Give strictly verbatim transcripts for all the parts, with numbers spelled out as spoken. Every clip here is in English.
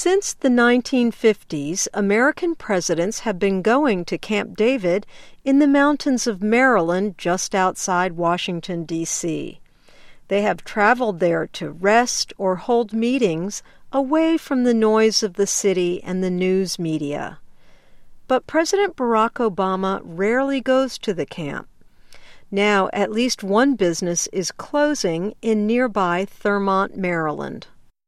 Since the nineteen fifties, American presidents have been going to Camp David in the mountains of Maryland just outside Washington, D C They have traveled there to rest or hold meetings away from the noise of the city and the news media. But President Barack Obama rarely goes to the camp. Now, at least one business is closing in nearby Thurmont, Maryland.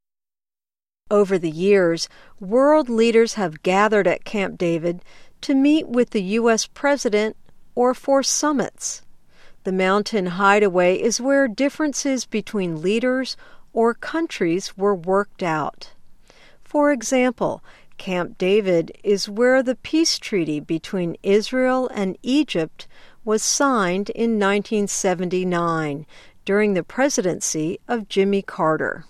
Over the years, world leaders have gathered at Camp David to meet with the U S president or for summits. The mountain hideaway is where differences between leaders or countries were worked out. For example, Camp David is where the peace treaty between Israel and Egypt was signed in nineteen seventy-nine during the presidency of Jimmy Carter.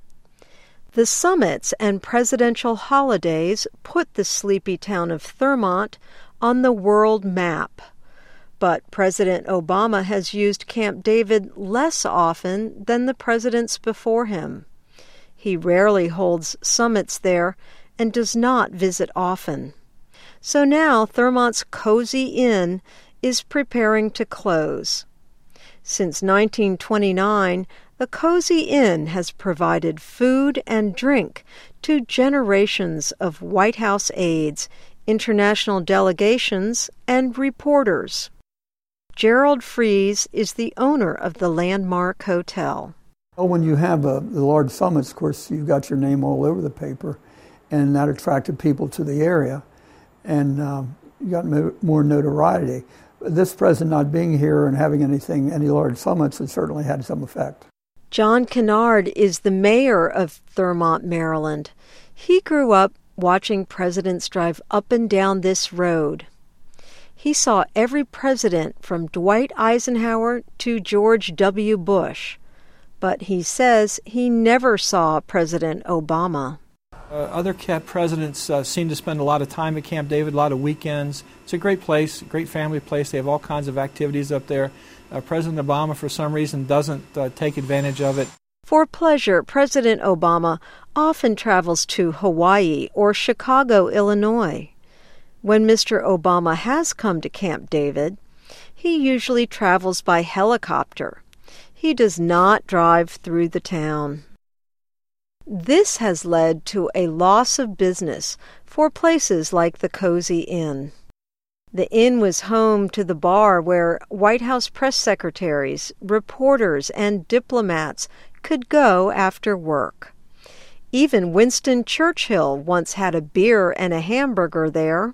The summits and presidential holidays put the sleepy town of Thurmont on the world map. But President Obama has used Camp David less often than the presidents before him. He rarely holds summits there and does not visit often. So now Thurmont's Cozy Inn is preparing to close. Since nineteen twenty-nine, the Cozy Inn has provided food and drink to generations of White House aides, international delegations, and reporters. Gerald Fries is the owner of the Landmark Hotel. Well, when you have a, the large summits, of course, you've got your name all over the paper, and that attracted people to the area, and um, you got mo- more notoriety. This president not being here and having anything, any large summits, has certainly had some effect. John Kennard is the mayor of Thurmont, Maryland. He grew up watching presidents drive up and down this road. He saw every president from Dwight Eisenhower to George W. Bush, but he says he never saw President Obama. Uh, other camp presidents uh, seem to spend a lot of time at Camp David, a lot of weekends. It's a great place, a great family place. They have all kinds of activities up there. Uh, President Obama, for some reason, doesn't uh, take advantage of it. For pleasure, President Obama often travels to Hawaii or Chicago, Illinois. When Mister Obama has come to Camp David, he usually travels by helicopter. He does not drive through the town. This has led to a loss of business for places like the Cozy Inn. The inn was home to the bar where White House press secretaries, reporters, and diplomats could go after work. Even Winston Churchill once had a beer and a hamburger there.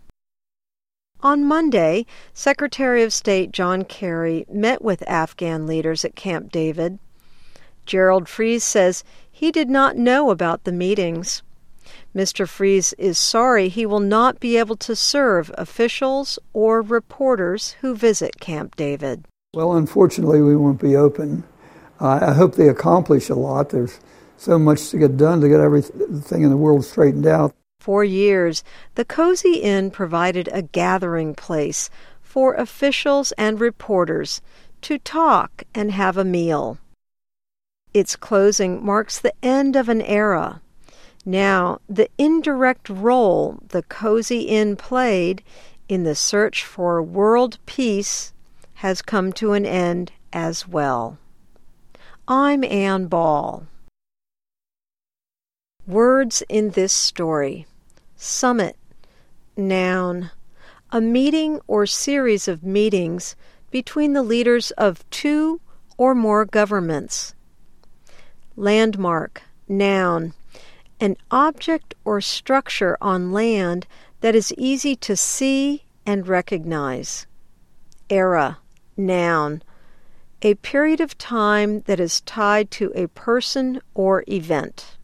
On Monday, Secretary of State John Kerry met with Afghan leaders at Camp David. Gerald Fries says he did not know about the meetings. Mister Fries is sorry he will not be able to serve officials or reporters who visit Camp David. Well, unfortunately, we won't be open. Uh, I hope they accomplish a lot. There's so much to get done to get everything in the world straightened out. For years, the Cozy Inn provided a gathering place for officials and reporters to talk and have a meal. Its closing marks the end of an era. Now, the indirect role the Cozy Inn played in the search for world peace has come to an end as well. I'm Ann Ball. Words in this story. Summit. Noun. A meeting or series of meetings between the leaders of two or more governments. Landmark. Noun. An object or structure on land that is easy to see and recognize. Era. Noun. A period of time that is tied to a person or event.